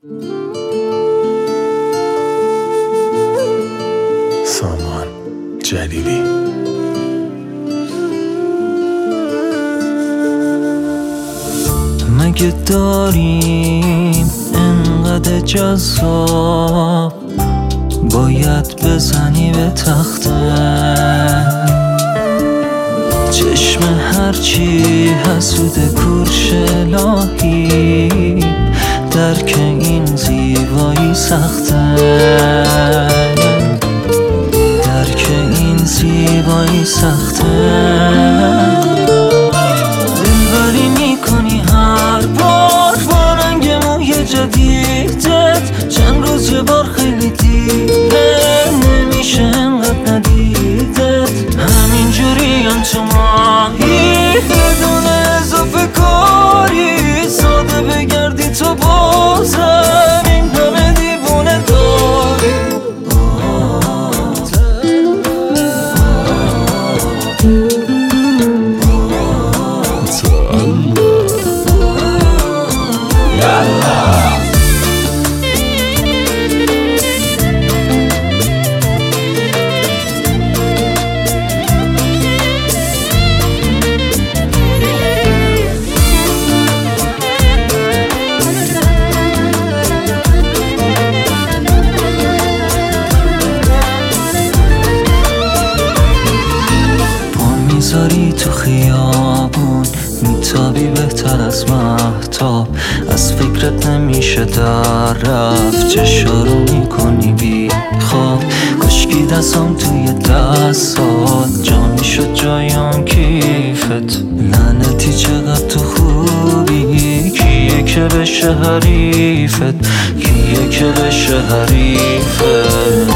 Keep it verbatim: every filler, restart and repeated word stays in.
سامان جلیلی. مگه داریم انقدر جذاب باید بزنی به تخته؟ چشم هرچی حسود کورش الهی درک این زیبایی سخته، درک این زیبایی سخته. دلبری میکنی هر بار با رنگ موی جدیدت، چند روز یه بار خیلی دیره نمیشه انقدر ندیدت. همینجوری هم تو ماهی بدون اضافه کاری، ساده بگردی تو بازم این همه دیوونه داری. میذاری تو خیابون میتابی بهتر از مهتاب، از فکرت نمیشه در رفت، چشارو میکنی بی خواب. کشکی دستم توی دستات جا میشد جایم کیفت. لعنتی چقدر تو خوبی، کیه که بشه حریفت، کیه که بشه حریفت.